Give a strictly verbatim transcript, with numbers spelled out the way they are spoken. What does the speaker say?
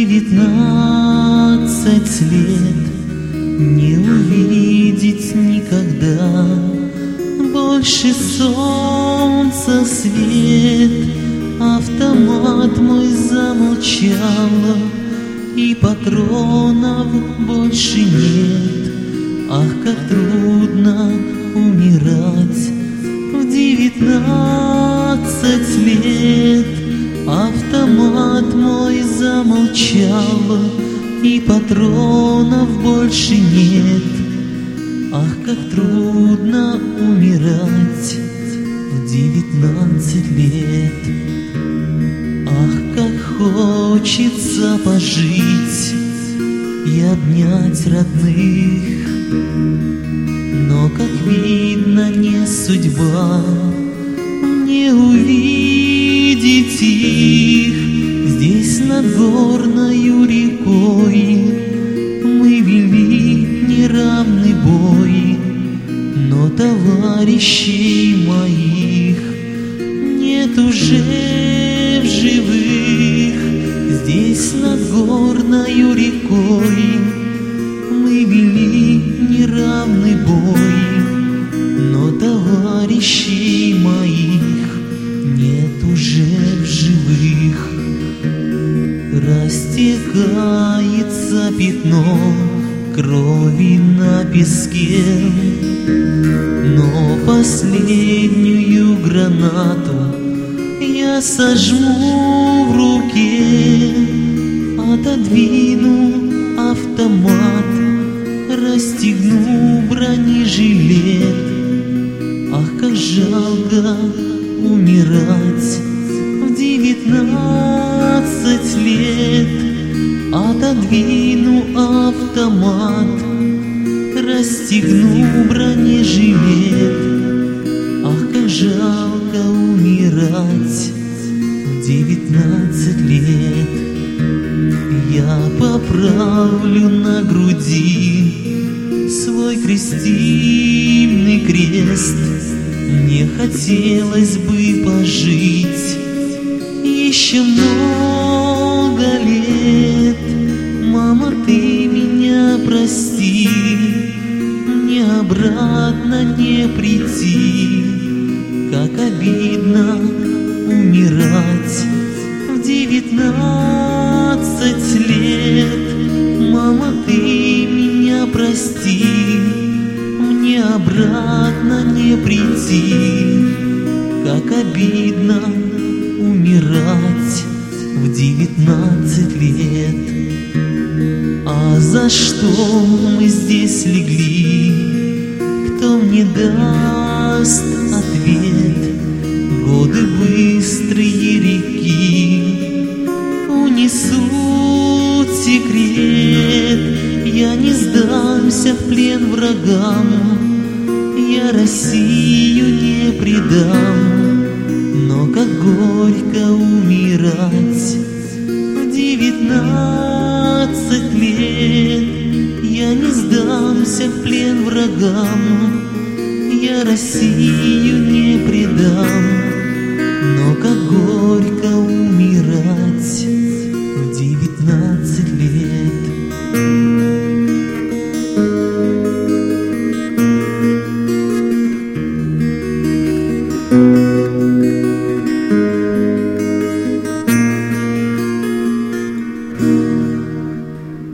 девятнадцать лет не увидеть никогда больше солнца свет. Автомат мой замолчал, и патронов больше нет. Ах, как трудно умирать в девятнадцать лет. Автомат мой замолчал, и патронов больше нет. Ах, как трудно умирать в девятнадцать лет. Ах, как хочется пожить и обнять родных, но, как видно, не судьба не увидеть их. Здесь над горною рекой мы вели неравный бой, но товарищей моих нет уже в живых. Здесь над горною рекой мы вели неравный бой, но товарищей моих нет уже в живых. Растекается пятно крови на песке, но последнюю гранату я сожму в руке. Отодвину автомат, расстегну бронежилет. Ах, как жалко умирать в девятнадцать лет. Отодвину автомат, расстегну бронежилет. Ах, как жалко умирать в девятнадцать лет. Я поправлю на груди свой крестильный крест. Мне хотелось бы пожить еще много лет. Мама, ты меня прости, мне обратно не прийти. Как обидно умирать в девятнадцать лет. Мама, ты меня прости, мне обратно не прийти. Как обидно умирать в девятнадцать лет. А за что мы здесь легли? Кто мне даст ответ? Годы быстрые реки унесут секрет. Я не сдамся в плен врагам, я Россию не предам. Но как горько умирать в девятнадцать лет. Я не сдамся в плен врагам, я Россию не предам. Но как горько умирать